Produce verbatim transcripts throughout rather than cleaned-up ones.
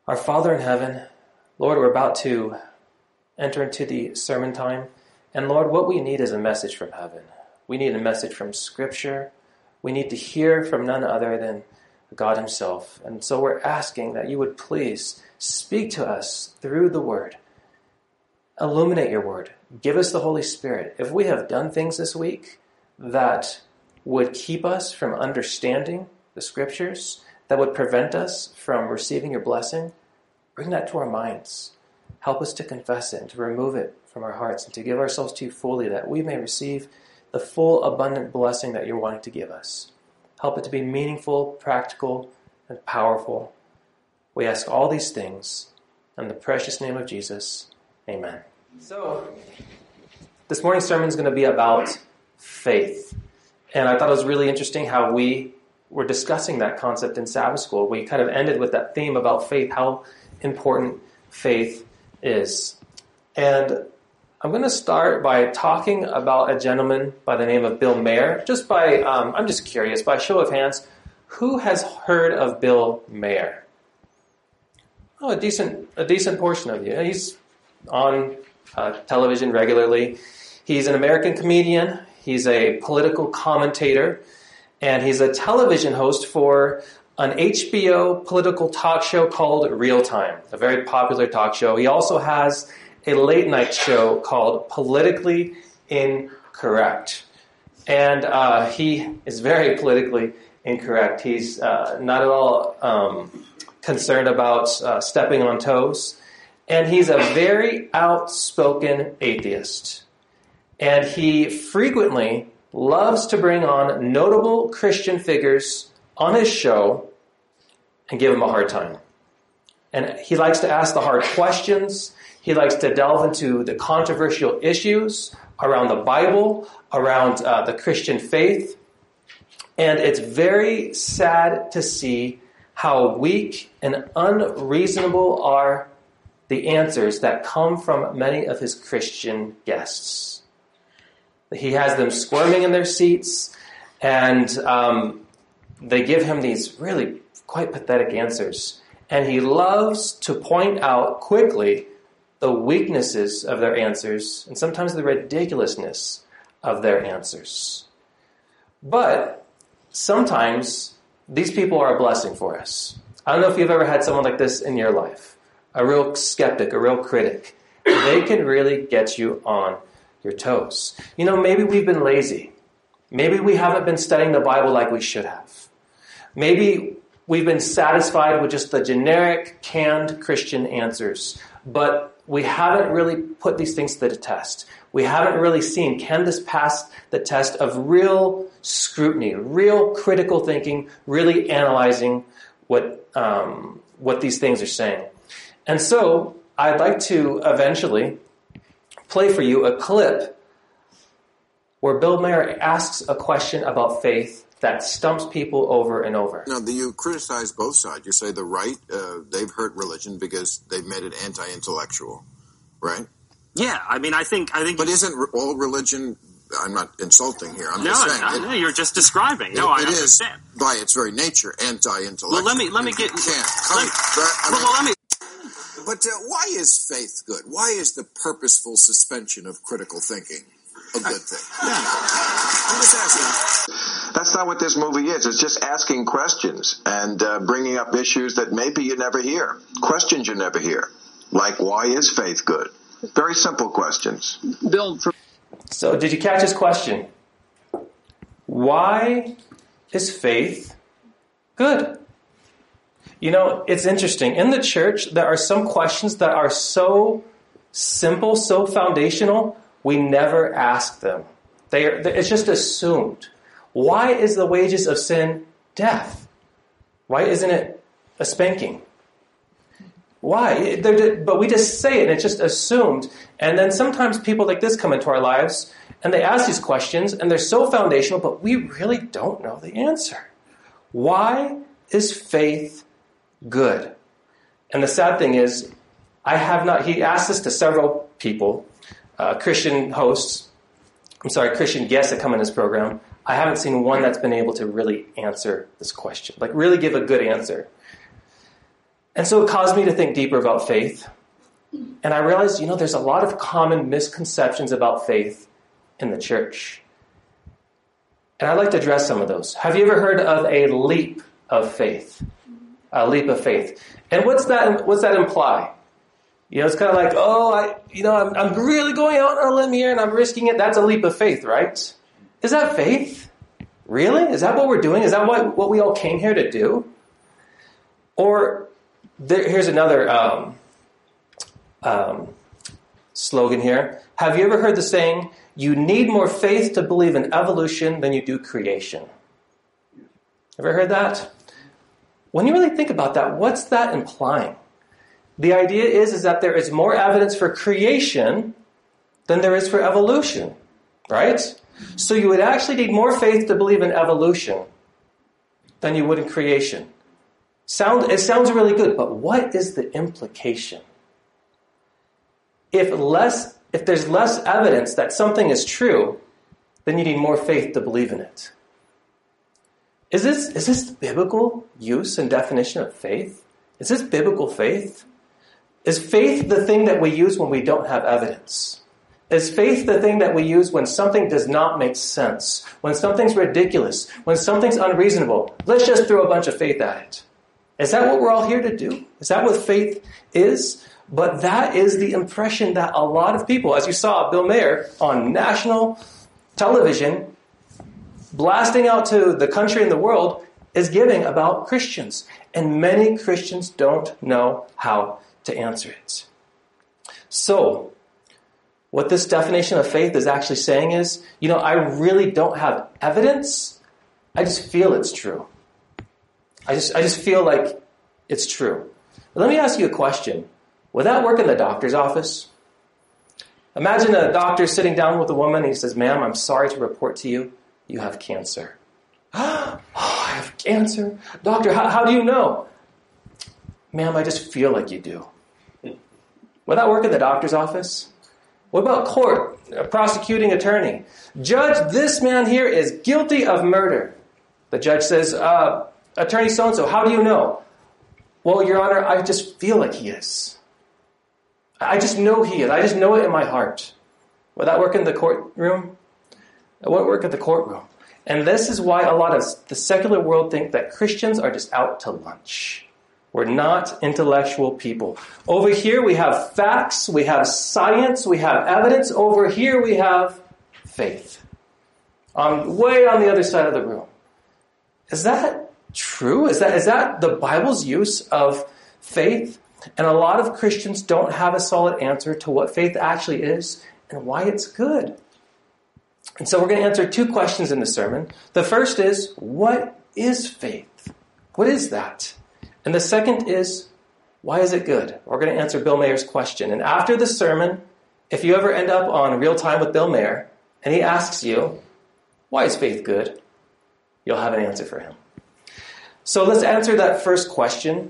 Our Father in heaven, Lord, we're about to enter into the sermon time. And Lord, what we need is a message from heaven. We need a message from Scripture. We need to hear from none other than God himself. And so we're asking that you would please speak to us through the word. Illuminate your word. Give us the Holy Spirit. If we have done things this week that would keep us from understanding the Scriptures, that would prevent us from receiving your blessing, bring that to our minds. Help us to confess it and to remove it from our hearts and to give ourselves to you fully, that we may receive the full abundant blessing that you're wanting to give us. Help it to be meaningful, practical, and powerful. We ask all these things in the precious name of Jesus. Amen. So, this morning's sermon is going to be about faith. And I thought it was really interesting how we were discussing that concept in Sabbath school. We kind of ended with that theme about faith, how important faith is. And I'm going to start by talking about a gentleman by the name of Bill Maher. Just by, um, I'm just curious, by show of hands, who has heard of Bill Maher? Oh, a decent, a decent portion of you. He's on uh, television regularly. He's an American comedian. He's a political commentator. And he's a television host for an H B O political talk show called Real Time, a very popular talk show. He also has a late night show called Politically Incorrect. And uh, he is very politically incorrect. He's uh, not at all um, concerned about uh, stepping on toes. And he's a very outspoken atheist. And he frequently loves to bring on notable Christian figures on his show and give them a hard time. And he likes to ask the hard questions. He likes to delve into the controversial issues around the Bible, around uh, the Christian faith. And it's very sad to see how weak and unreasonable are the answers that come from many of his Christian guests. He has them squirming in their seats, and um, they give him these really quite pathetic answers. And he loves to point out quickly the weaknesses of their answers and sometimes the ridiculousness of their answers. But sometimes these people are a blessing for us. I don't know if you've ever had someone like this in your life, a real skeptic, a real critic. They can really get you on your toes. You know, maybe we've been lazy. Maybe we haven't been studying the Bible like we should have. Maybe we've been satisfied with just the generic, canned Christian answers, but we haven't really put these things to the test. We haven't really seen, can this pass the test of real scrutiny, real critical thinking, really analyzing what um, what these things are saying. And so I'd like to eventually play for you a clip where Bill Maher asks a question about faith that stumps people over and over. Now, you criticize both sides. You say the right, uh, they've hurt religion because they've made it anti-intellectual, right? Yeah, I mean, I think... I think. But isn't all religion... I'm not insulting here. I'm no, just saying. No, it, no, you're just describing. No, it, I it understand. Is, by its very nature, anti-intellectual. Well, let me, let me get... You can't. Come, let, that, I well, mean, well, let me... But uh, why is faith good? Why is the purposeful suspension of critical thinking a good thing? Yeah. I'm just asking. That's not what this movie is. It's just asking questions and uh, bringing up issues that maybe you never hear. Questions you never hear. Like, why is faith good? Very simple questions. Bill, for- So did you catch his question? Why is faith good? You know, it's interesting. In the church, there are some questions that are so simple, so foundational, we never ask them. They are, it's just assumed. Why is the wages of sin death? Why isn't it a spanking? Why? They're, but we just say it, and it's just assumed. And then sometimes people like this come into our lives, and they ask these questions, and they're so foundational, but we really don't know the answer. Why is faith good? And the sad thing is, I have not, he asked this to several people, uh, Christian hosts, I'm sorry, Christian guests that come in this program. I haven't seen one that's been able to really answer this question, like really give a good answer. And so it caused me to think deeper about faith. And I realized, you know, there's a lot of common misconceptions about faith in the church. And I'd like to address some of those. Have you ever heard of a leap of faith? A leap of faith. And what's that, what's that imply? You know, it's kind of like, oh, I, you know, I'm, I'm really going out on a limb here and I'm risking it. That's a leap of faith, right? Is that faith? Really? Is that what we're doing? Is that what, what we all came here to do? Or there, here's another um, um, slogan here. Have you ever heard the saying, you need more faith to believe in evolution than you do creation? Ever heard that? When you really think about that, what's that implying? The idea is, is that there is more evidence for creation than there is for evolution, right? So you would actually need more faith to believe in evolution than you would in creation. Sound, it sounds really good, but what is the implication? If less, if there's less evidence that something is true, then you need more faith to believe in it. Is this, is this biblical use and definition of faith? Is this biblical faith? Is faith the thing that we use when we don't have evidence? Is faith the thing that we use when something does not make sense? When something's ridiculous? When something's unreasonable? Let's just throw a bunch of faith at it. Is that what we're all here to do? Is that what faith is? But that is the impression that a lot of people, as you saw Bill Maher on national television, blasting out to the country and the world, is giving about Christians. And many Christians don't know how to answer it. So, what this definition of faith is actually saying is, you know, I really don't have evidence. I just feel it's true. I just, I just feel like it's true. But let me ask you a question. Would that work in the doctor's office? Imagine a doctor sitting down with a woman and he says, ma'am, I'm sorry to report to you, you have cancer. Oh, I have cancer? Doctor, how, how do you know? Ma'am, I just feel like you do. Would that work in the doctor's office? What about court? A prosecuting attorney. Judge, this man here is guilty of murder. The judge says, uh, attorney so-and-so, how do you know? Well, Your Honor, I just feel like he is. I just know he is. I just know it in my heart. Would that work in the courtroom? It won't work in the courtroom. And this is why a lot of the secular world think that Christians are just out to lunch. We're not intellectual people. Over here we have facts, we have science, we have evidence. Over here we have faith. Um, way on the other side of the room. Is that true? Is that, is that the Bible's use of faith? And a lot of Christians don't have a solid answer to what faith actually is and why it's good. And so we're going to answer two questions in the sermon. The first is, what is faith? What is that? And the second is, why is it good? We're going to answer Bill Maher's question. And after the sermon, if you ever end up on Real Time with Bill Maher, and he asks you, why is faith good? You'll have an answer for him. So let's answer that first question.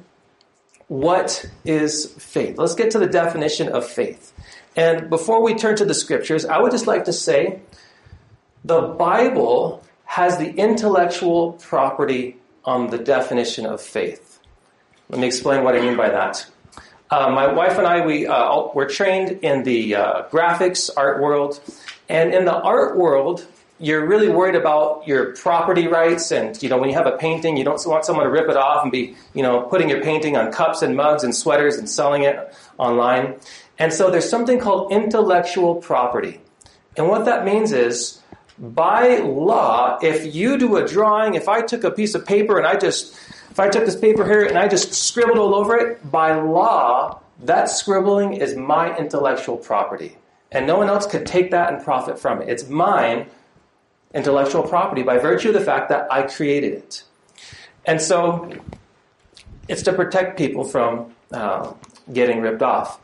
What is faith? Let's get to the definition of faith. And before we turn to the scriptures, I would just like to say, the Bible has the intellectual property on the definition of faith. Let me explain what I mean by that. Uh, my wife and I, we uh, were trained in the uh, graphics art world. And in the art world, you're really worried about your property rights. And, you know, when you have a painting, you don't want someone to rip it off and be, you know, putting your painting on cups and mugs and sweaters and selling it online. And so there's something called intellectual property. And what that means is, by law, if you do a drawing, if I took a piece of paper and I just, if I took this paper here and I just scribbled all over it, by law, that scribbling is my intellectual property. And no one else could take that and profit from it. It's mine intellectual property by virtue of the fact that I created it. And so it's to protect people from uh, getting ripped off.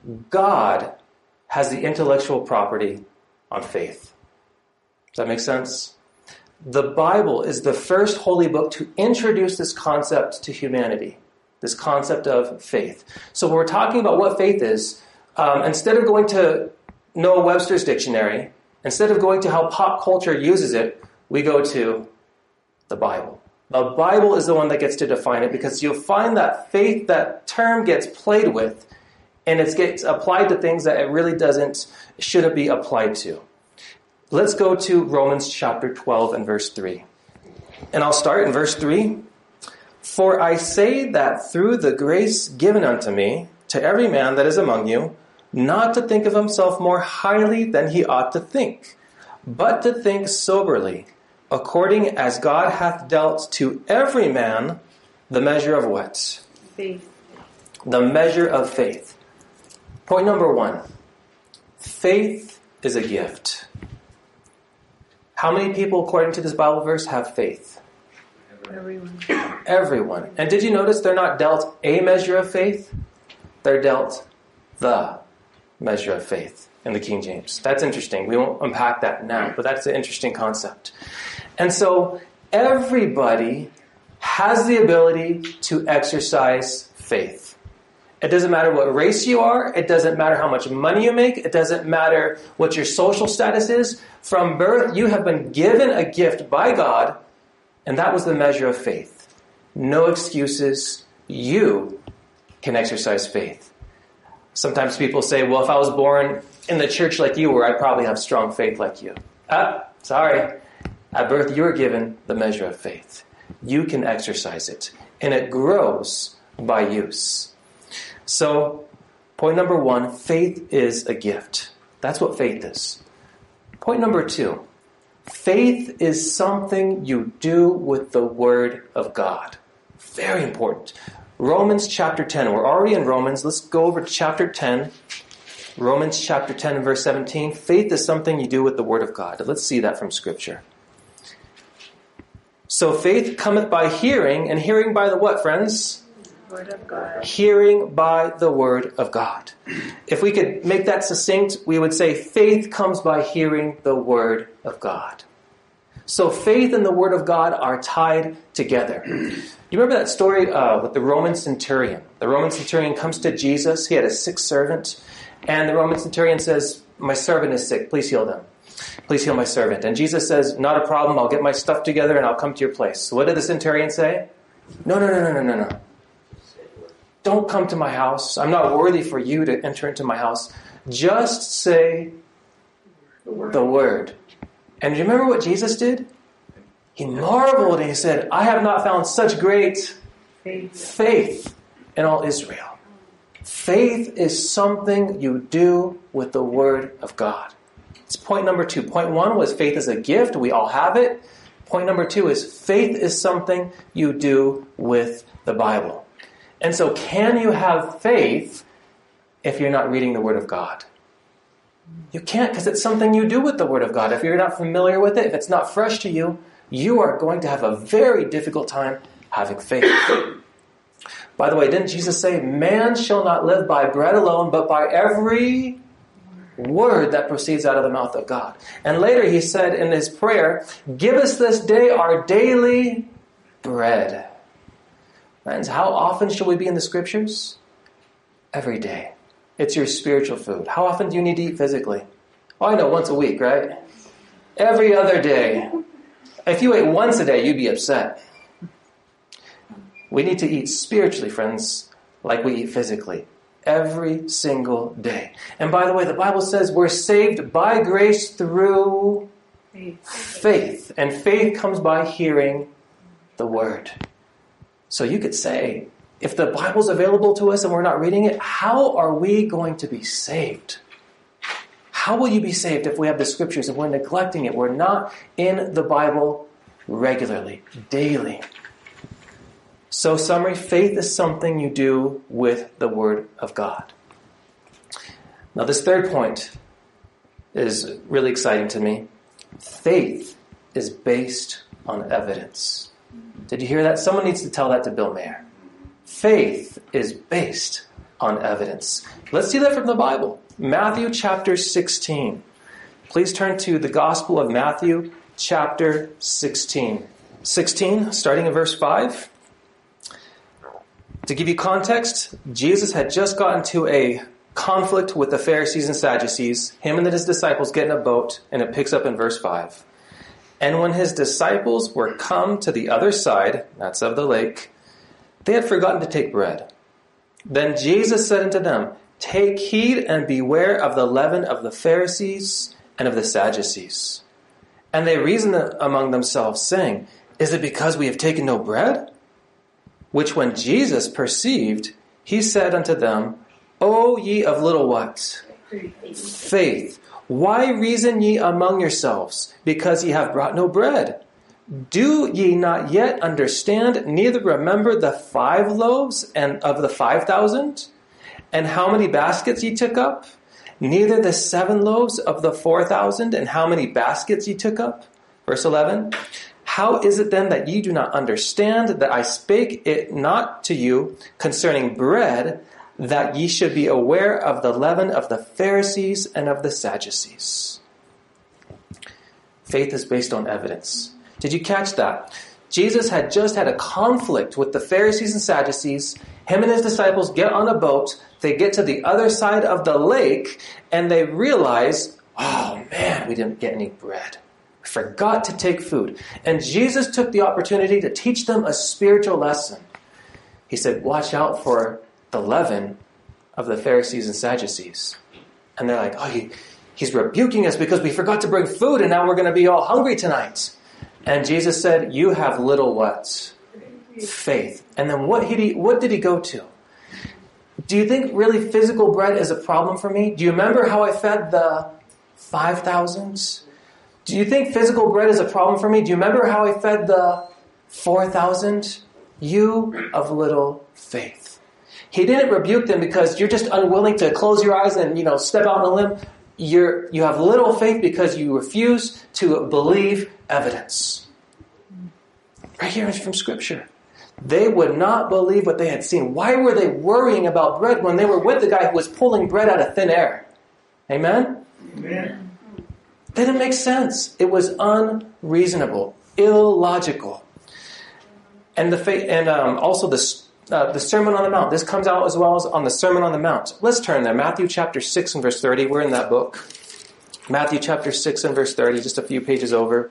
God has the intellectual property on faith. Does that make sense? The Bible is the first holy book to introduce this concept to humanity, this concept of faith. So when we're talking about what faith is, um, instead of going to Noah Webster's dictionary, instead of going to how pop culture uses it, we go to the Bible. The Bible is the one that gets to define it, because you'll find that faith, that term gets played with, and it gets applied to things that it really doesn't, shouldn't be applied to. Let's go to Romans chapter twelve and verse three. And I'll start in verse three. For I say that through the grace given unto me, to every man that is among you, not to think of himself more highly than he ought to think, but to think soberly, according as God hath dealt to every man the measure of what? Faith. The measure of faith. Point number one. Faith is a gift. How many people, according to this Bible verse, have faith? Everyone. Everyone. And did you notice they're not dealt a measure of faith? They're dealt the measure of faith in the King James. That's interesting. We won't unpack that now, but that's an interesting concept. And so everybody has the ability to exercise faith. It doesn't matter what race you are. It doesn't matter how much money you make. It doesn't matter what your social status is. From birth, you have been given a gift by God, and that was the measure of faith. No excuses. You can exercise faith. Sometimes people say, well, if I was born in the church like you were, I'd probably have strong faith like you. Ah, sorry. At birth, you're given the measure of faith. You can exercise it, and it grows by use. So, point number one, faith is a gift. That's what faith is. Point number two, faith is something you do with the Word of God. Very important. Romans chapter ten. We're already in Romans. Let's go over to chapter ten. Romans chapter ten and verse seventeen. Faith is something you do with the Word of God. Let's see that from Scripture. So faith cometh by hearing, and hearing by the what, friends? Word of God. Hearing by the Word of God. If we could make that succinct, we would say faith comes by hearing the Word of God. So faith and the Word of God are tied together. You remember that story uh, with the Roman centurion? The Roman centurion comes to Jesus. He had a sick servant. And the Roman centurion says, my servant is sick. Please heal them. Please heal my servant. And Jesus says, not a problem. I'll get my stuff together and I'll come to your place. So what did the centurion say? No, no, no, no, no, no, no. Don't come to my house. I'm not worthy for you to enter into my house. Just say the word. The word. And do you remember what Jesus did? He marveled and he said, I have not found such great Faith. faith in all Israel. Faith is something you do with the Word of God. It's point number two. Point one was faith is a gift. We all have it. Point number two is faith is something you do with the Bible. And so can you have faith if you're not reading the Word of God? You can't, because it's something you do with the Word of God. If you're not familiar with it, if it's not fresh to you, you are going to have a very difficult time having faith. By the way, didn't Jesus say, man shall not live by bread alone, but by every word that proceeds out of the mouth of God? And later he said in his prayer, give us this day our daily bread. Friends, how often should we be in the Scriptures? Every day. It's your spiritual food. How often do you need to eat physically? Oh, I know, once a week, right? Every other day. If you ate once a day, you'd be upset. We need to eat spiritually, friends, like we eat physically. Every single day. And by the way, the Bible says we're saved by grace through Faith. faith. And faith comes by hearing the Word. So you could say, if the Bible's available to us and we're not reading it, how are we going to be saved? How will you be saved if we have the Scriptures and we're neglecting it? We're not in the Bible regularly, daily. So summary, faith is something you do with the Word of God. Now this third point is really exciting to me. Faith is based on evidence. Did you hear that? Someone needs to tell that to Bill Mayer. Faith is based on evidence. Let's see that from the Bible. Matthew chapter sixteen. Please turn to the Gospel of Matthew chapter sixteen. sixteen, starting in verse five. To give you context, Jesus had just gotten to a conflict with the Pharisees and Sadducees. Him and his disciples get in a boat, and it picks up in verse five. And when his disciples were come to the other side, that's of the lake, they had forgotten to take bread. Then Jesus said unto them, Take heed and beware of the leaven of the Pharisees and of the Sadducees. And they reasoned among themselves, saying, Is it because we have taken no bread? Which when Jesus perceived, he said unto them, O ye of little what? Faith. Why reason ye among yourselves, because ye have brought no bread? Do ye not yet understand, neither remember the five loaves and of the five thousand? And how many baskets ye took up? Neither the seven loaves of the four thousand, and how many baskets ye took up? Verse eleven. How is it then that ye do not understand that I spake it not to you concerning bread, that ye should be aware of the leaven of the Pharisees and of the Sadducees? Faith is based on evidence. Did you catch that? Jesus had just had a conflict with the Pharisees and Sadducees. Him and his disciples get on a boat. They get to the other side of the lake, and they realize, oh man, we didn't get any bread. We forgot to take food. And Jesus took the opportunity to teach them a spiritual lesson. He said, watch out for the leaven of the Pharisees and Sadducees. And they're like, oh, he, he's rebuking us because we forgot to bring food, and now we're going to be all hungry tonight. And Jesus said, you have little what? Faith. And then what did he, what did he go to? Do you think really physical bread is a problem for me? Do you remember how I fed the five thousands? Do you think physical bread is a problem for me? Do you remember how I fed the four thousand? You of little faith. He didn't rebuke them because you're just unwilling to close your eyes and, you know, step out on a limb. You're, you have little faith because you refuse to believe evidence. Right here is from Scripture. They would not believe what they had seen. Why were they worrying about bread when they were with the guy who was pulling bread out of thin air? Amen? Amen. That didn't make sense. It was unreasonable, illogical. And the faith, and um, also the uh, the Sermon on the Mount. This comes out as well as on the Sermon on the Mount. Let's turn there. Matthew chapter six and verse thirty. We're in that book. Matthew chapter six and verse thirty, just a few pages over.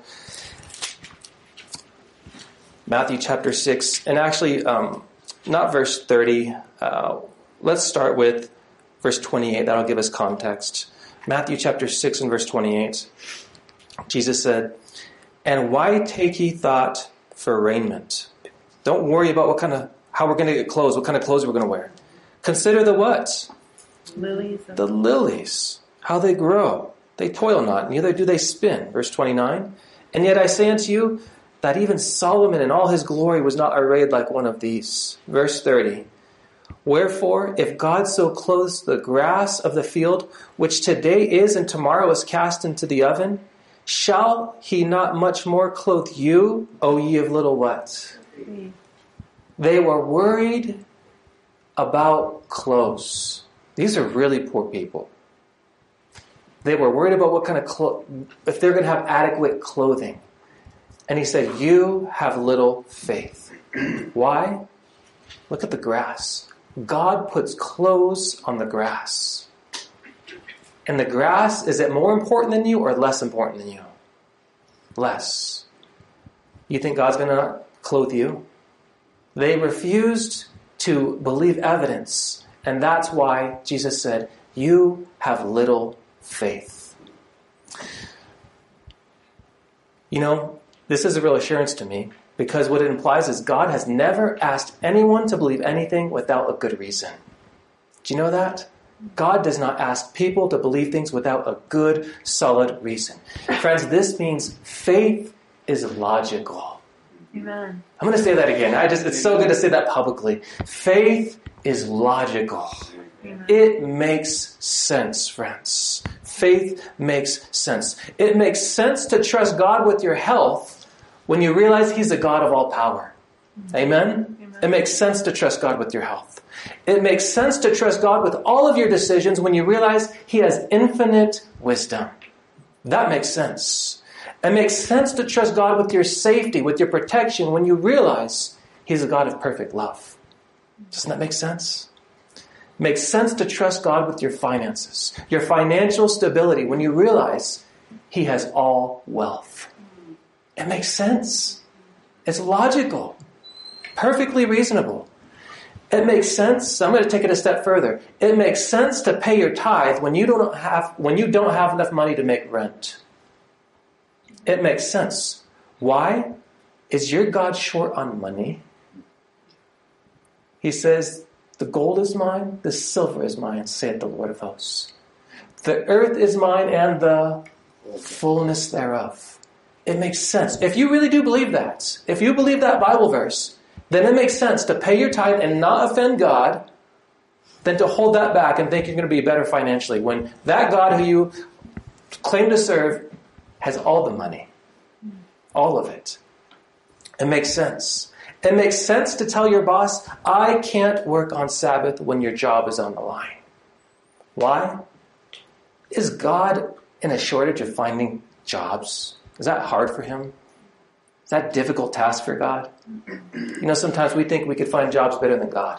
Matthew chapter six, and actually, um, not verse thirty. Uh, let's start with verse twenty-eight. That'll give us context. Matthew chapter six and verse twenty-eight. Jesus said, "And why take ye thought for raiment?" Don't worry about what kind of, how we're going to get clothes, what kind of clothes we're going to wear. Consider the what? Lilies. Of The lilies, how they grow. They toil not, neither do they spin. Verse twenty-nine. And yet I say unto you, that even Solomon in all his glory was not arrayed like one of these. Verse thirty. Wherefore, if God so clothes the grass of the field, which today is and tomorrow is cast into the oven, shall he not much more clothe you, O ye of little what? faith. They were worried about clothes. These are really poor people. They were worried about what kind of clothes, if they're going to have adequate clothing. And he said, you have little faith. Why? Look at the grass. God puts clothes on the grass. And the grass, is it more important than you or less important than you? Less. You think God's going to clothe you? They refused to believe evidence. And that's why Jesus said, you have little faith. You know, this is a real assurance to me, because what it implies is God has never asked anyone to believe anything without a good reason. Do you know that? God does not ask people to believe things without a good, solid reason. Friends, this means faith is logical. Amen. I'm going to say that again. I just, it's so good to say that publicly. Faith is logical. Amen. It makes sense, friends. Faith makes sense. It makes sense to trust God with your health when you realize He's a God of all power. Amen? Amen. It makes sense to trust God with your health. It makes sense to trust God with all of your decisions when you realize He has infinite wisdom. That makes sense. It makes sense to trust God with your safety, with your protection, when you realize He's a God of perfect love. Doesn't that make sense? It makes sense to trust God with your finances, your financial stability, when you realize He has all wealth. It makes sense. It's logical. Perfectly reasonable. It makes sense. I'm going to take it a step further. It makes sense to pay your tithe when you don't have when you don't have enough money to make rent. It makes sense. Why? Is your God short on money? He says, the gold is mine, the silver is mine, saith the Lord of hosts. The earth is mine and the fullness thereof. It makes sense. If you really do believe that, if you believe that Bible verse, then it makes sense to pay your tithe and not offend God than to hold that back and think you're going to be better financially when that God who you claim to serve has all the money. All of it. It makes sense. It makes sense to tell your boss, I can't work on Sabbath when your job is on the line. Why? Is God in a shortage of finding jobs? Is that hard for him? Is that a difficult task for God? You know, sometimes we think we could find jobs better than God.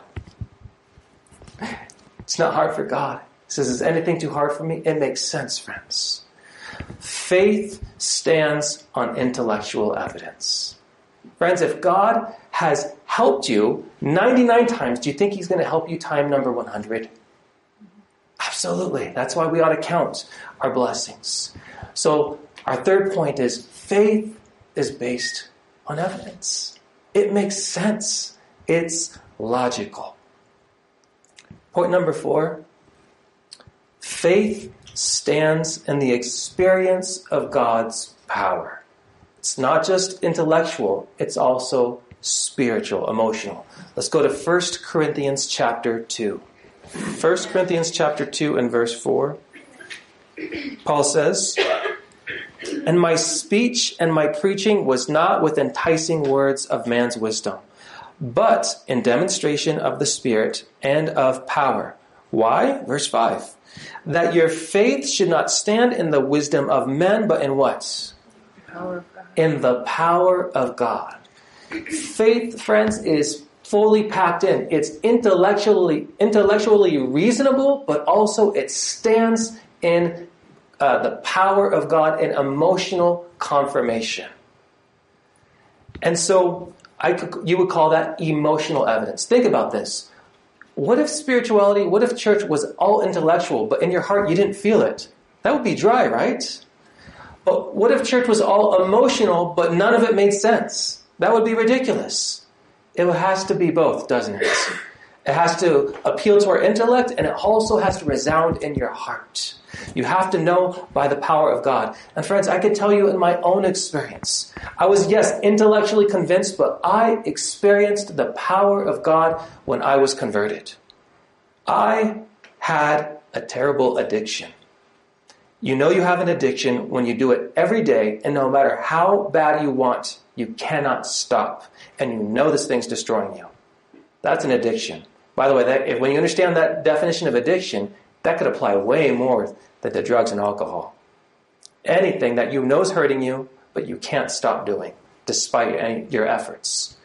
It's not hard for God. He says, is anything too hard for me? It makes sense, friends. Faith stands on intellectual evidence. Friends, if God has helped you ninety-nine times, do you think he's going to help you time number one hundred? Absolutely. That's why we ought to count our blessings. So our third point is faith is based on evidence. It makes sense. It's logical. Point number four, faith stands in the experience of God's power. It's not just intellectual, it's also spiritual, emotional. Let's go to First Corinthians chapter two. First Corinthians chapter two and verse four. Paul says, and my speech and my preaching was not with enticing words of man's wisdom, but in demonstration of the Spirit and of power. Why? Verse five. That your faith should not stand in the wisdom of men, but in what? Power of God. In the power of God. Faith, friends, is fully packed in. It's intellectually intellectually reasonable, but also it stands in uh, the power of God and emotional confirmation. And so I could, you would call that emotional evidence. Think about this. What if spirituality, what if church was all intellectual, but in your heart you didn't feel it? That would be dry, right? But what if church was all emotional, but none of it made sense? That would be ridiculous. It has to be both, doesn't it? It has to appeal to our intellect, and it also has to resound in your heart. You have to know by the power of God. And friends, I can tell you in my own experience, I was, yes, intellectually convinced, but I experienced the power of God when I was converted. I had a terrible addiction. You know you have an addiction when you do it every day, and no matter how bad you want, you cannot stop. And you know this thing's destroying you. That's an addiction. By the way, that, if, when you understand that definition of addiction, that could apply way more than to drugs and alcohol. Anything that you know is hurting you, but you can't stop doing, despite any, your efforts.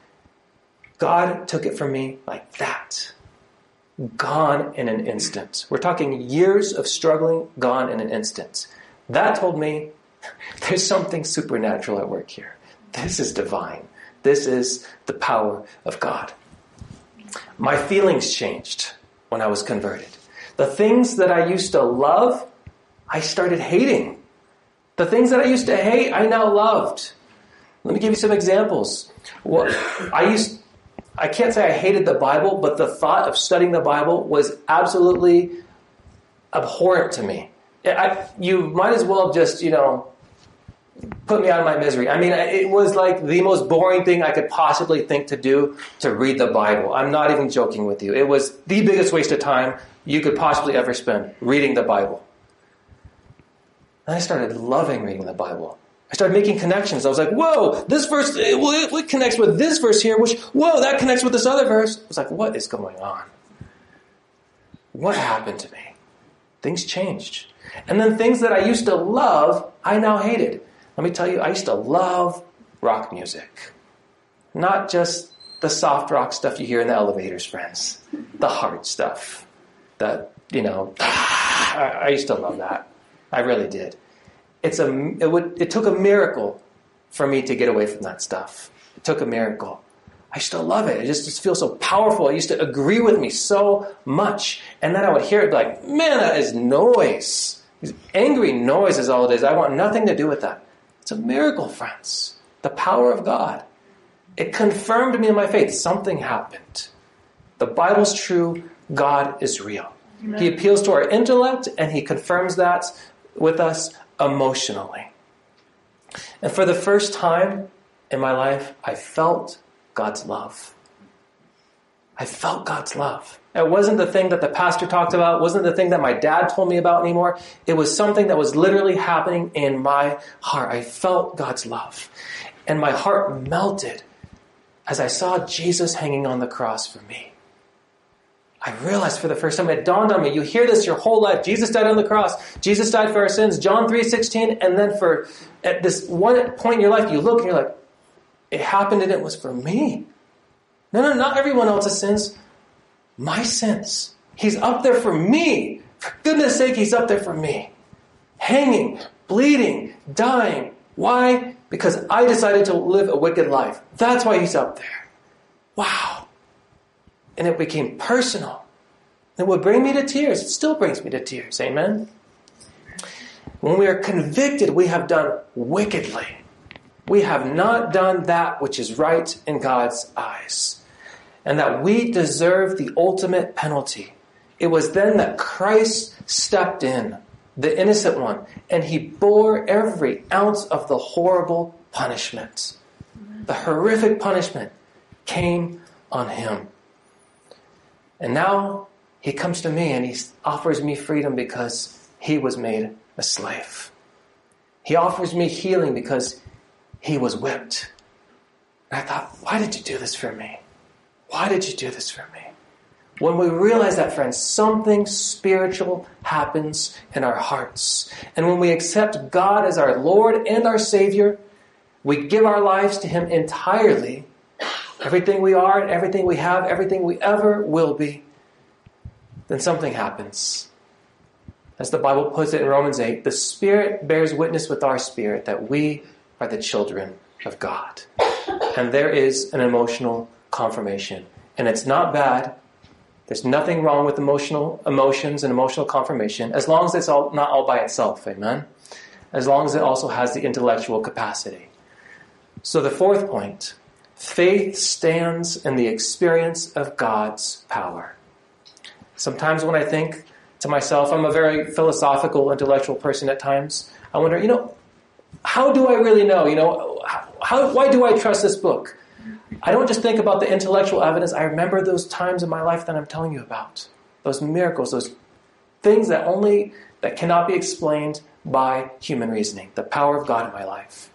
God took it from me like that. Gone in an instant. We're talking years of struggling, gone in an instant. That told me there's something supernatural at work here. This is divine. This is the power of God. My feelings changed when I was converted. The things that I used to love, I started hating. The things that I used to hate, I now loved. Let me give you some examples. Well, I used, I can't say I hated the Bible, but the thought of studying the Bible was absolutely abhorrent to me. I, you might as well just, you know, put me out of my misery. I mean, it was like the most boring thing I could possibly think to do, to read the Bible. I'm not even joking with you. It was the biggest waste of time you could possibly ever spend, reading the Bible. And I started loving reading the Bible. I started making connections. I was like, whoa, this verse, it, it connects with this verse here, which, whoa, that connects with this other verse. I was like, what is going on? What happened to me? Things changed. And then things that I used to love, I now hated. Let me tell you, I used to love rock music. Not just the soft rock stuff you hear in the elevators, friends. The hard stuff. That, you know, I, I used to love that. I really did. It's a, it, would, it took a miracle for me to get away from that stuff. It took a miracle. I used to love it. It just, just feels so powerful. It used to agree with me so much. And then I would hear it like, man, that is noise. These angry noise is all it is. I want nothing to do with that. It's a miracle, friends. The power of God. It confirmed me in my faith. Something happened. The Bible's true. God is real. Amen. He appeals to our intellect, and he confirms that with us emotionally. And for the first time in my life, I felt God's love. I felt God's love. It wasn't the thing that the pastor talked about. It wasn't the thing that my dad told me about anymore. It was something that was literally happening in my heart. I felt God's love. And my heart melted as I saw Jesus hanging on the cross for me. I realized for the first time, it dawned on me, you hear this your whole life. Jesus died on the cross. Jesus died for our sins. John three sixteen. And then for at this one point in your life, you look and you're like, it happened and it was for me. No, no, not everyone else's sins. My sins. He's up there for me. For goodness sake, he's up there for me. Hanging, bleeding, dying. Why? Because I decided to live a wicked life. That's why he's up there. Wow. And it became personal. It would bring me to tears. It still brings me to tears. Amen? When we are convicted, we have done wickedly. We have not done that which is right in God's eyes. And that we deserve the ultimate penalty. It was then that Christ stepped in, the innocent one, and he bore every ounce of the horrible punishment. The horrific punishment came on him. And now he comes to me and he offers me freedom because he was made a slave. He offers me healing because he was whipped. And I thought, why did you do this for me? Why did you do this for me? When we realize that, friends, something spiritual happens in our hearts. And when we accept God as our Lord and our Savior, we give our lives to him entirely. Everything we are and everything we have, everything we ever will be. Then something happens. As the Bible puts it in Romans eight, the Spirit bears witness with our spirit that we are the children of God. And there is an emotional confirmation. And it's not bad. There's nothing wrong with emotional emotions and emotional confirmation as long as it's all, not all by itself. Amen? As long as it also has the intellectual capacity. So the fourth point, faith stands in the experience of God's power. Sometimes when I think to myself, I'm a very philosophical, intellectual person at times. I wonder, you know, how do I really know? You know, how, why do I trust this book? I don't just think about the intellectual evidence. I remember those times in my life that I'm telling you about. Those miracles, those things that only, that cannot be explained by human reasoning. The power of God in my life.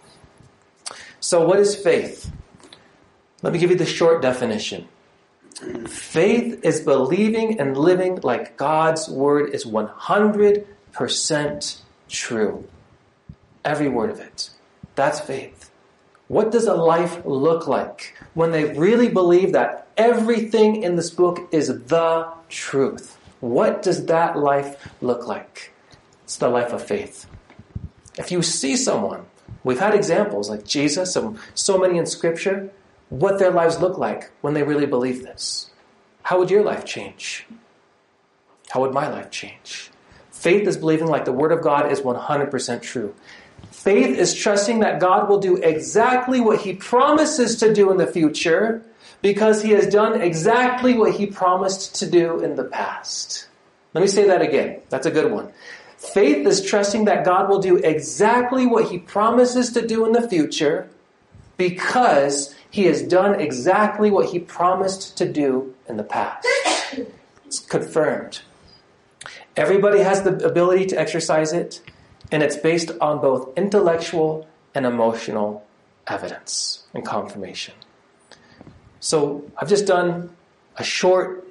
So what is faith? Let me give you the short definition. Faith is believing and living like God's word is one hundred percent true. Every word of it. That's faith. What does a life look like when they really believe that everything in this book is the truth? What does that life look like? It's the life of faith. If you see someone, we've had examples like Jesus and so many in Scripture, what their lives look like when they really believe this. How would your life change? How would my life change? Faith is believing like the Word of God is one hundred percent true. Faith is trusting that God will do exactly what he promises to do in the future because he has done exactly what he promised to do in the past. Let me say that again. That's a good one. Faith is trusting that God will do exactly what he promises to do in the future because he has done exactly what he promised to do in the past. It's confirmed. Everybody has the ability to exercise it. And it's based on both intellectual and emotional evidence and confirmation. So I've just done a short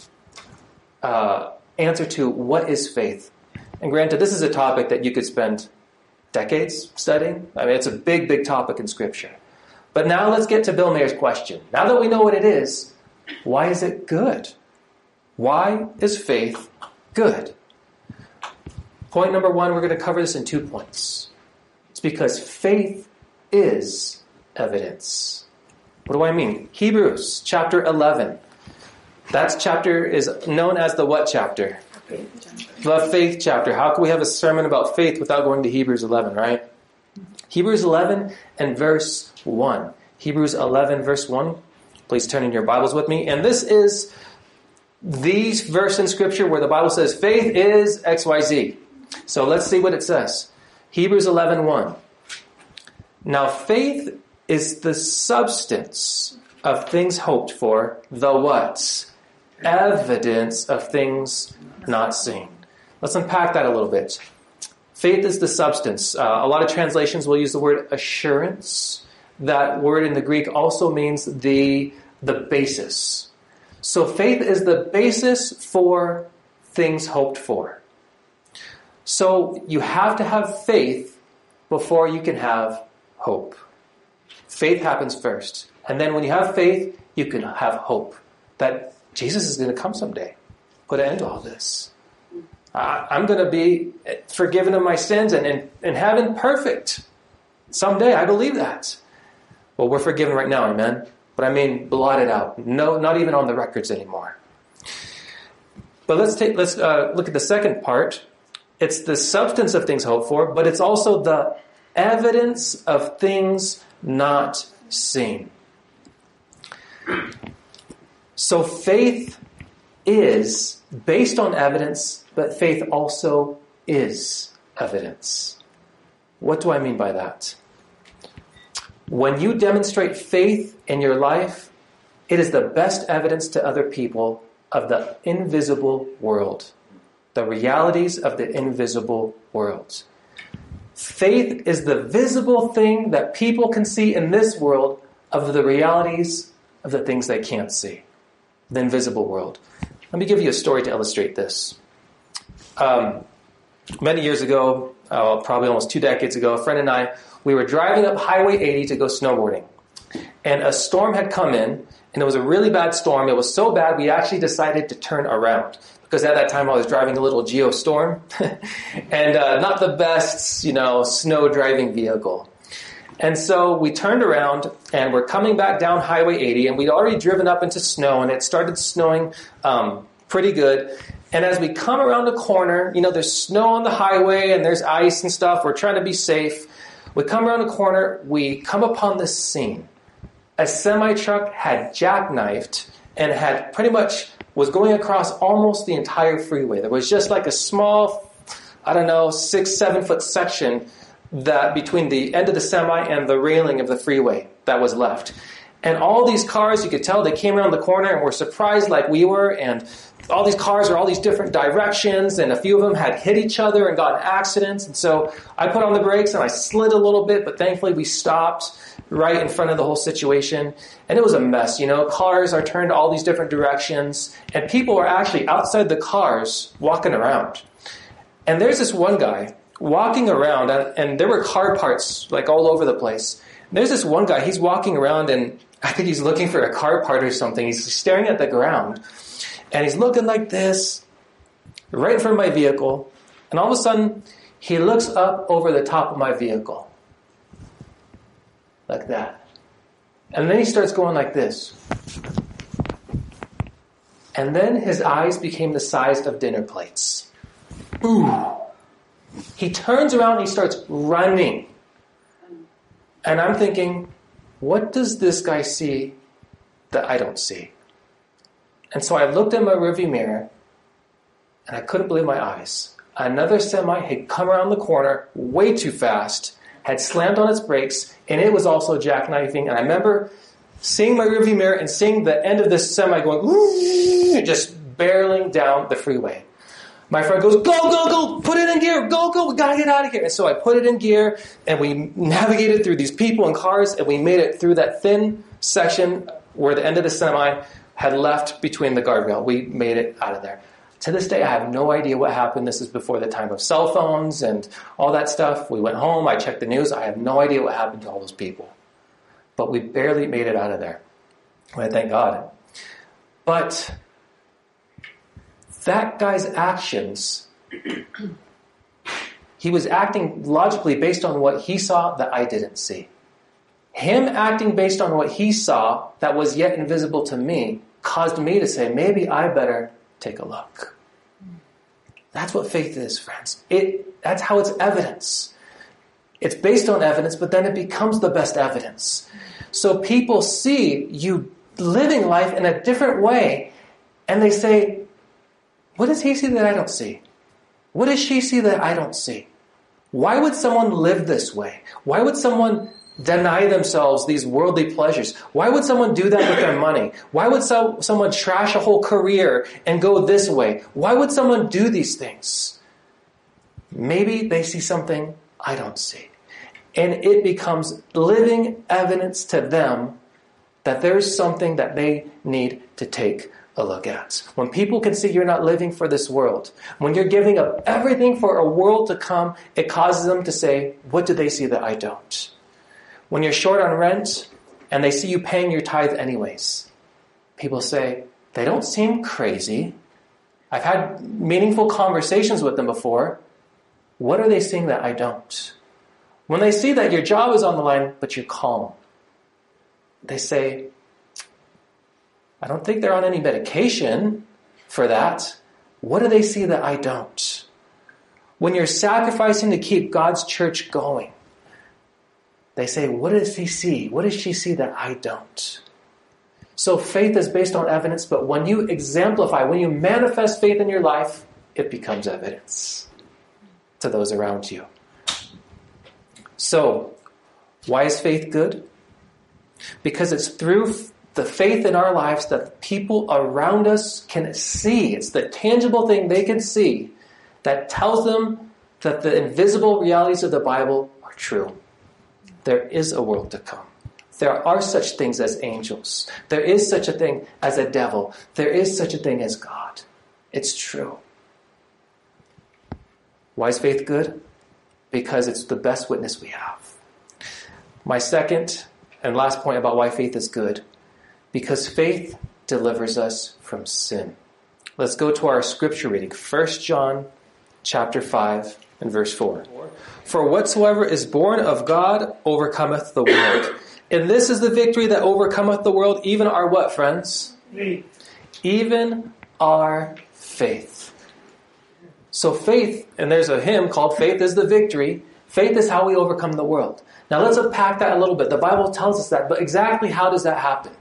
uh, answer to what is faith. And granted, this is a topic that you could spend decades studying. I mean, it's a big, big topic in Scripture. But now let's get to Bill Mayer's question. Now that we know what it is, why is it good? Why is faith good? Point number one, we're going to cover this in two points. It's because faith is evidence. What do I mean? Hebrews chapter eleven. That chapter is known as the what chapter? The faith chapter. How can we have a sermon about faith without going to Hebrews eleven, right? Hebrews eleven and verse one. Hebrews eleven verse one. Please turn in your Bibles with me. And this is the verse in Scripture where the Bible says faith is X Y Z. So let's see what it says. Hebrews eleven one. Now faith is the substance of things hoped for, the what? Evidence of things not seen. Let's unpack that a little bit. Faith is the substance. Uh, a lot of translations will use the word assurance. That word in the Greek also means the, the basis. So faith is the basis for things hoped for. So you have to have faith before you can have hope. Faith happens first. And then when you have faith, you can have hope that Jesus is going to come someday, put an end to all this. Uh, I'm going to be forgiven of my sins and in, in heaven perfect. Someday, I believe that. Well, we're forgiven right now, amen? But I mean blotted out. No, not even on the records anymore. But let's take let's uh, look at the second part. It's the substance of things hoped for, but it's also the evidence of things not seen. So faith is based on evidence, but faith also is evidence. What do I mean by that? When you demonstrate faith in your life, it is the best evidence to other people of the invisible world, the realities of the invisible world. Faith is the visible thing that people can see in this world of the realities of the things they can't see, the invisible world. Let me give you a story to illustrate this. Um, many years ago, uh, probably almost two decades ago, a friend and I, we were driving up Highway eighty to go snowboarding. And a storm had come in, and it was a really bad storm. It was so bad, we actually decided to turn around. Because at that time, I was driving a little Geostorm. and uh, not the best, you know, snow driving vehicle. And so we turned around, and we're coming back down Highway eighty, and we'd already driven up into snow, and it started snowing um, pretty good. And as we come around a corner, you know, there's snow on the highway, and there's ice and stuff. We're trying to be safe. We come around a corner, we come upon this scene. A semi-truck had jackknifed and had pretty much was going across almost the entire freeway. There was just like a small, I don't know, six, seven foot section that between the end of the semi and the railing of the freeway that was left. And all these cars, you could tell, they came around the corner and were surprised like we were, and all these cars are all these different directions, and a few of them had hit each other and got in accidents. And so I put on the brakes and I slid a little bit, but thankfully we stopped right in front of the whole situation. And it was a mess, you know. Cars are turned all these different directions, and people are actually outside the cars walking around. And there's this one guy walking around, and there were car parts like all over the place. And there's this one guy, he's walking around, and I think he's looking for a car part or something. He's staring at the ground. And he's looking like this, right in front of my vehicle. And all of a sudden, he looks up over the top of my vehicle. Like that. And then he starts going like this. And then his eyes became the size of dinner plates. Ooh. He turns around and he starts running. And I'm thinking, what does this guy see that I don't see? And so I looked in my rearview mirror, and I couldn't believe my eyes. Another semi had come around the corner way too fast, had slammed on its brakes, and it was also jackknifing. And I remember seeing my rearview mirror and seeing the end of this semi going, just barreling down the freeway. My friend goes, go, go, go, put it in gear, go, go, we gotta get out of here. And so I put it in gear, and we navigated through these people and cars, and we made it through that thin section where the end of the semi had left between the guardrail. We made it out of there. To this day, I have no idea what happened. This is before the time of cell phones and all that stuff. We went home. I checked the news. I have no idea what happened to all those people. But we barely made it out of there. I thank God. But that guy's actions, he was acting logically based on what he saw that I didn't see. Him acting based on what he saw that was yet invisible to me caused me to say, maybe I better take a look. That's what faith is, friends. It, that's how it's evidence. It's based on evidence, but then it becomes the best evidence. So people see you living life in a different way, and they say, what does he see that I don't see? What does she see that I don't see? Why would someone live this way? Why would someone deny themselves these worldly pleasures? Why would someone do that with their money? Why would so, someone trash a whole career and go this way? Why would someone do these things? Maybe they see something I don't see. And it becomes living evidence to them that there's something that they need to take a look at. When people can see you're not living for this world, when you're giving up everything for a world to come, it causes them to say, what do they see that I don't? When you're short on rent and they see you paying your tithe anyways, people say, they don't seem crazy. I've had meaningful conversations with them before. What are they seeing that I don't? When they see that your job is on the line, but you're calm, they say, I don't think they're on any medication for that. What do they see that I don't? When you're sacrificing to keep God's church going, they say, what does he see? What does she see that I don't? So faith is based on evidence, but when you exemplify, when you manifest faith in your life, it becomes evidence to those around you. So, why is faith good? Because it's through the faith in our lives that people around us can see. It's the tangible thing they can see that tells them that the invisible realities of the Bible are true. There is a world to come. There are such things as angels. There is such a thing as a devil. There is such a thing as God. It's true. Why is faith good? Because it's the best witness we have. My second and last point about why faith is good. Because faith delivers us from sin. Let's go to our scripture reading. First John chapter five and verse four. For whatsoever is born of God overcometh the world. And this is the victory that overcometh the world, even our what, friends? Faith. Even our faith. So faith, and there's a hymn called Faith is the Victory. Faith is how we overcome the world. Now let's unpack that a little bit. The Bible tells us that, but exactly how does that happen?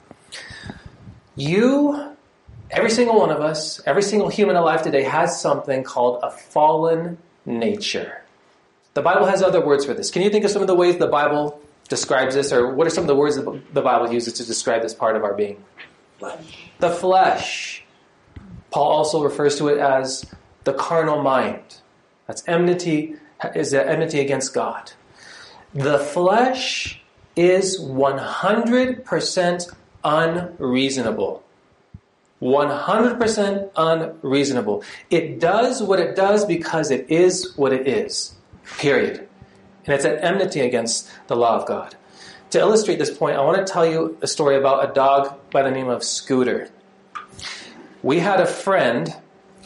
You, every single one of us, every single human alive today has something called a fallen nature. The Bible has other words for this. Can you think of some of the ways the Bible describes this, or what are some of the words that the Bible uses to describe this part of our being? Flesh. The flesh. Paul also refers to it as the carnal mind. That's enmity, is enmity against God. The flesh is one hundred percent unreasonable. one hundred percent unreasonable. It does what it does because it is what it is. Period. And it's at enmity against the law of God. To illustrate this point, I want to tell you a story about a dog by the name of Scooter. We had a friend,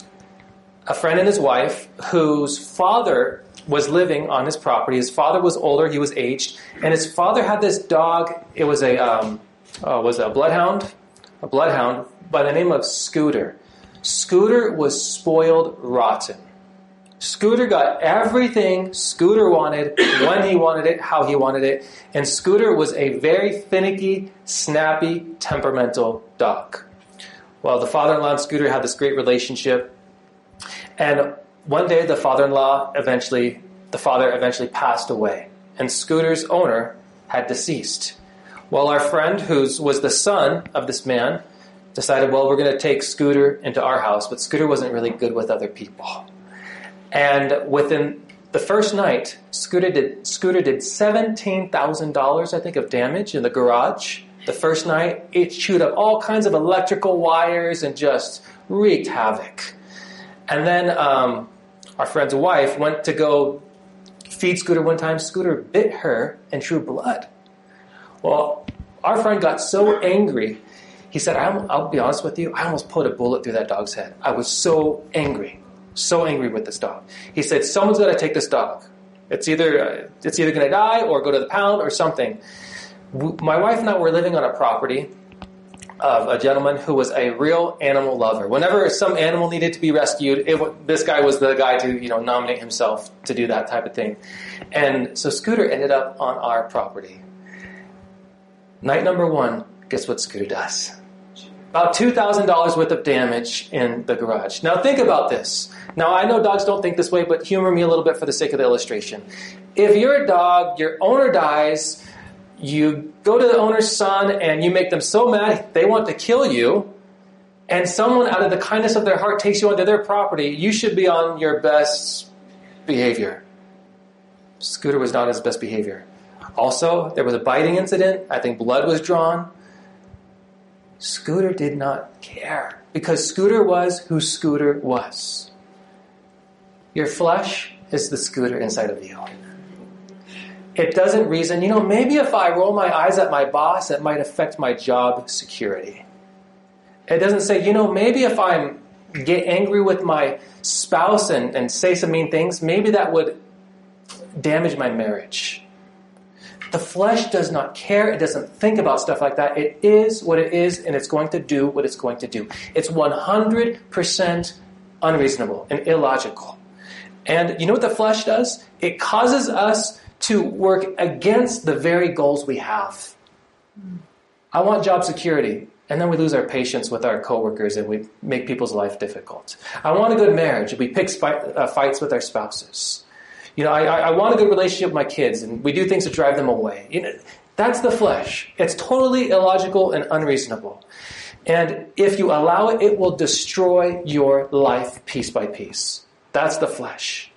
a friend and his wife, whose father was living on his property. His father was older, he was aged, and his father had this dog. It was a um, oh, was it a bloodhound, a bloodhound by the name of Scooter. Scooter was spoiled rotten. Scooter got everything Scooter wanted, when he wanted it, how he wanted it, and Scooter was a very finicky, snappy, temperamental dog. Well, the father-in-law and Scooter had this great relationship, and one day the father-in-law eventually, the father eventually passed away, and Scooter's owner had deceased. Well, our friend, who was the son of this man, decided, well, we're going to take Scooter into our house, but Scooter wasn't really good with other people. And within the first night, Scooter did Scooter did seventeen thousand dollars, I think, of damage in the garage. The first night, it chewed up all kinds of electrical wires and just wreaked havoc. And then um, our friend's wife went to go feed Scooter one time. Scooter bit her and drew blood. Well, our friend got so angry, he said, I'll, I'll be honest with you, I almost put a bullet through that dog's head. I was so angry. So angry with this dog. He said, someone's got to take this dog. It's either uh, it's either going to die or go to the pound or something. w- my wife and I were living on a property of a gentleman who was a real animal lover. Whenever some animal needed to be rescued, it w- this guy was the guy to, you know, nominate himself to do that type of thing. And so Scooter ended up on our property. Night number one, guess what Scooter does? About two thousand dollars worth of damage in the garage. Now think about this. Now I know dogs don't think this way, but humor me a little bit for the sake of the illustration. If you're a dog, your owner dies, you go to the owner's son and you make them so mad they want to kill you, and someone out of the kindness of their heart takes you onto their property, you should be on your best behavior. Scooter was not on his best behavior. Also, there was a biting incident. I think blood was drawn. Scooter did not care because Scooter was who Scooter was. Your flesh is the Scooter inside of you. It doesn't reason, you know, maybe if I roll my eyes at my boss, it might affect my job security. It doesn't say, you know, maybe if I get angry with my spouse and, and say some mean things, maybe that would damage my marriage. The flesh does not care. It doesn't think about stuff like that. It is what it is, and it's going to do what it's going to do. It's one hundred percent unreasonable and illogical. And you know what the flesh does? It causes us to work against the very goals we have. I want job security, and then we lose our patience with our coworkers and we make people's life difficult. I want a good marriage, and we pick fight, uh, fights with our spouses. You know, I, I want a good relationship with my kids, and we do things to drive them away. You know, that's the flesh. It's totally illogical and unreasonable. And if you allow it, it will destroy your life piece by piece. That's the flesh.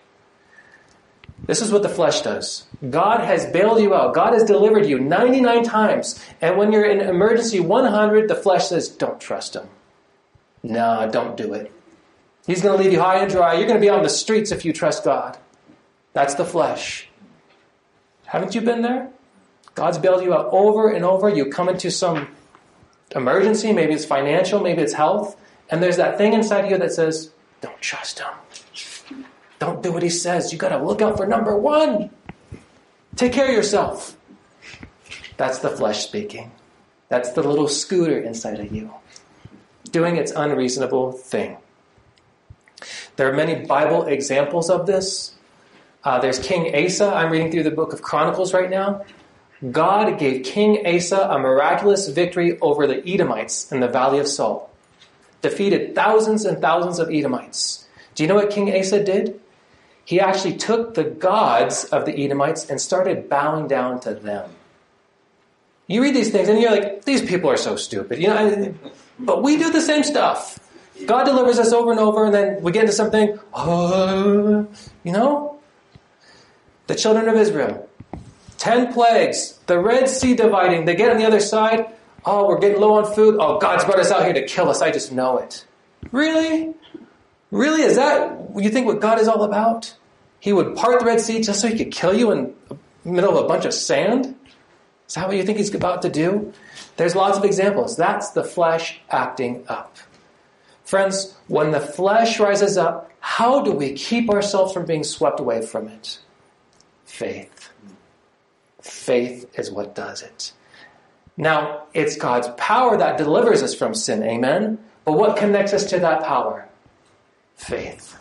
This is what the flesh does. God has bailed you out. God has delivered you ninety-nine times. And when you're in emergency one hundred, the flesh says, don't trust him. No, don't do it. He's going to leave you high and dry. You're going to be on the streets if you trust God. That's the flesh. Haven't you been there? God's bailed you out over and over. You come into some emergency. Maybe it's financial. Maybe it's health. And there's that thing inside you that says, don't trust him. Don't do what he says. You got to look out for number one. Take care of yourself. That's the flesh speaking. That's the little Scooter inside of you, doing its unreasonable thing. There are many Bible examples of this. Uh, there's King Asa. I'm reading through the book of Chronicles right now. God gave King Asa a miraculous victory over the Edomites in the Valley of Salt. Defeated thousands and thousands of Edomites. Do you know what King Asa did? He actually took the gods of the Edomites and started bowing down to them. You read these things and you're like, these people are so stupid. You know, but we do the same stuff. God delivers us over and over, and then we get into something, uh, you know? The children of Israel, ten plagues, the Red Sea dividing, they get on the other side, oh, we're getting low on food, oh, God's brought us out here to kill us, I just know it. Really? Really? Is that, you think what God is all about? He would part the Red Sea just so he could kill you in the middle of a bunch of sand? Is that what you think he's about to do? There's lots of examples. That's the flesh acting up. Friends, when the flesh rises up, how do we keep ourselves from being swept away from it? Faith. Faith is what does it. Now, it's God's power that delivers us from sin, amen? But what connects us to that power? Faith.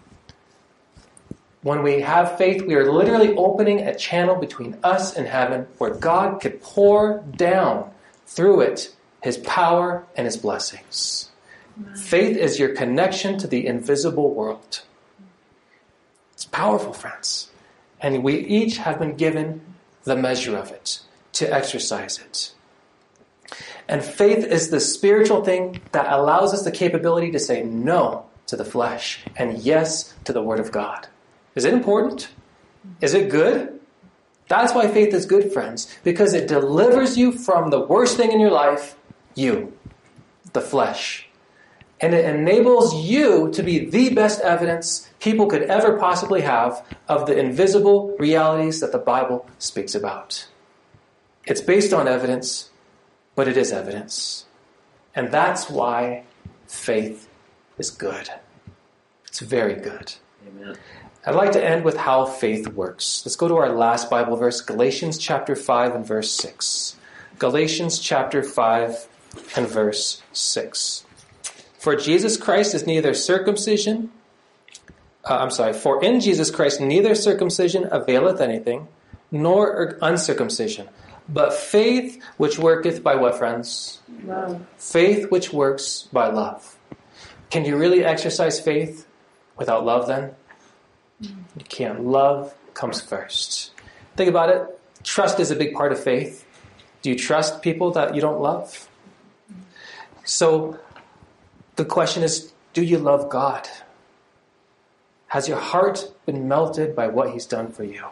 When we have faith, we are literally opening a channel between us and heaven where God could pour down through it his power and his blessings. Amen. Faith is your connection to the invisible world. It's powerful, friends. And we each have been given the measure of it to exercise it. And faith is the spiritual thing that allows us the capability to say no to the flesh and yes to the Word of God. Is it important? Is it good? That's why faith is good, friends, because it delivers you from the worst thing in your life, you, the flesh. And it enables you to be the best evidence people could ever possibly have of the invisible realities that the Bible speaks about. It's based on evidence, but it is evidence. And that's why faith is good. It's very good. Amen. I'd like to end with how faith works. Let's go to our last Bible verse, Galatians chapter five and verse six. Galatians chapter five and verse six. For Jesus Christ is neither circumcision, uh, I'm sorry, for in Jesus Christ neither circumcision availeth anything, nor uncircumcision, but faith which worketh by what, friends? Love. Faith which works by love. Can you really exercise faith without love then? You can't. Love comes first. Think about it. Trust is a big part of faith. Do you trust people that you don't love? So the question is, do you love God? Has your heart been melted by what he's done for you?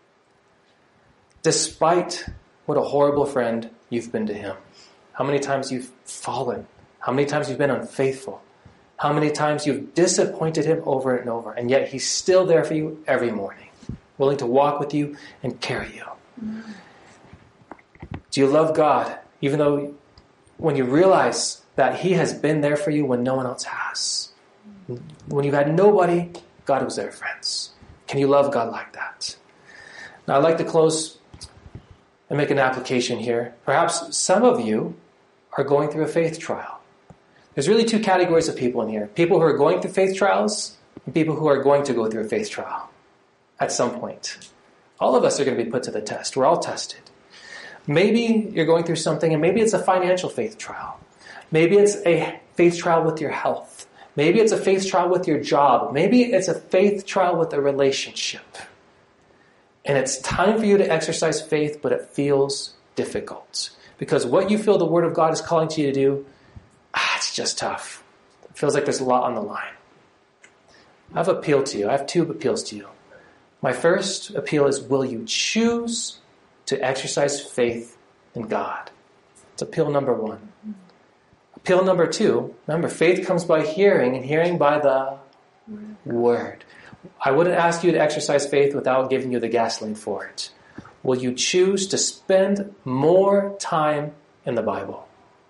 Despite what a horrible friend you've been to him. How many times you've fallen. How many times you've been unfaithful. How many times you've disappointed him over and over. And yet he's still there for you every morning. Willing to walk with you and carry you. Do you love God? Even though when you realize that he has been there for you when no one else has. When you've had nobody, God was there, friends. Can you love God like that? Now I'd like to close and make an application here. Perhaps some of you are going through a faith trial. There's really two categories of people in here. People who are going through faith trials and people who are going to go through a faith trial at some point. All of us are going to be put to the test. We're all tested. Maybe you're going through something and maybe it's a financial faith trial. Maybe it's a faith trial with your health. Maybe it's a faith trial with your job. Maybe it's a faith trial with a relationship. And it's time for you to exercise faith, but it feels difficult. Because what you feel the Word of God is calling to you to do, ah, it's just tough. It feels like there's a lot on the line. I have appeal to you. I have two appeals to you. My first appeal is, will you choose to exercise faith in God? It's appeal number one. Appeal number two, remember, faith comes by hearing, and hearing by the Word. I wouldn't ask you to exercise faith without giving you the gasoline for it. Will you choose to spend more time in the Bible?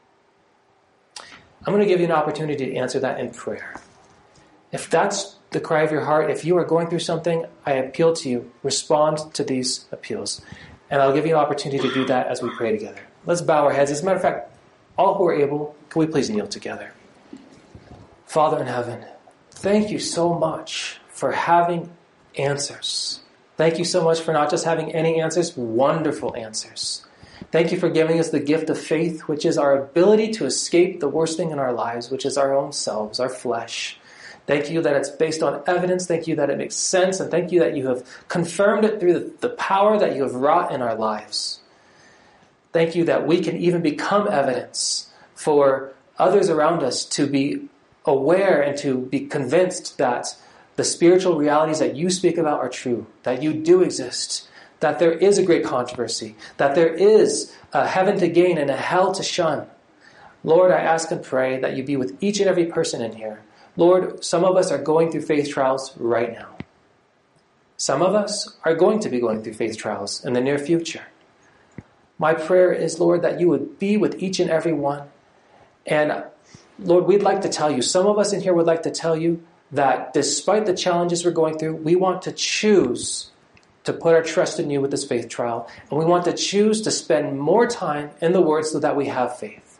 I'm going to give you an opportunity to answer that in prayer. If that's the cry of your heart, if you are going through something, I appeal to you, respond to these appeals. And I'll give you an opportunity to do that as we pray together. Let's bow our heads. As a matter of fact, all who are able, can we please kneel together? Father in heaven, thank you so much for having answers. Thank you so much for not just having any answers, wonderful answers. Thank you for giving us the gift of faith, which is our ability to escape the worst thing in our lives, which is our own selves, our flesh. Thank you that it's based on evidence. Thank you that it makes sense. And thank you that you have confirmed it through the, the power that you have wrought in our lives. Thank you that we can even become evidence for others around us to be aware and to be convinced that the spiritual realities that you speak about are true, that you do exist, that there is a great controversy, that there is a heaven to gain and a hell to shun. Lord, I ask and pray that you be with each and every person in here. Lord, some of us are going through faith trials right now. Some of us are going to be going through faith trials in the near future. My prayer is, Lord, that you would be with each and every one. And Lord, we'd like to tell you, some of us in here would like to tell you that despite the challenges we're going through, we want to choose to put our trust in you with this faith trial. And we want to choose to spend more time in the Word so that we have faith.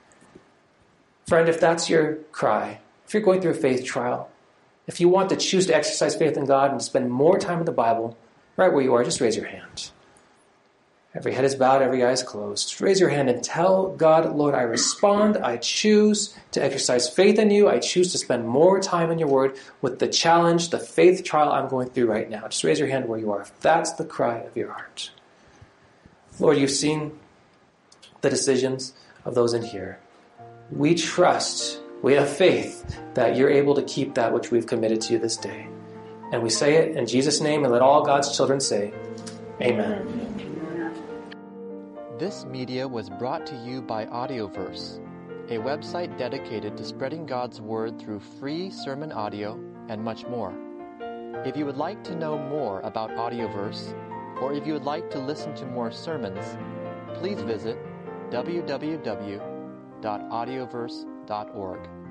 Friend, if that's your cry, if you're going through a faith trial, if you want to choose to exercise faith in God and to spend more time in the Bible, right where you are, just raise your hand. Every head is bowed, every eye is closed. Just raise your hand and tell God, Lord, I respond. I choose to exercise faith in you. I choose to spend more time in your Word with the challenge, the faith trial I'm going through right now. Just raise your hand where you are, if that's the cry of your heart. Lord, you've seen the decisions of those in here. We trust, we have faith that you're able to keep that which we've committed to you this day. And we say it in Jesus' name, and let all God's children say, Amen. This media was brought to you by Audioverse, a website dedicated to spreading God's Word through free sermon audio and much more. If you would like to know more about Audioverse, or if you would like to listen to more sermons, please visit w w w dot audioverse dot org.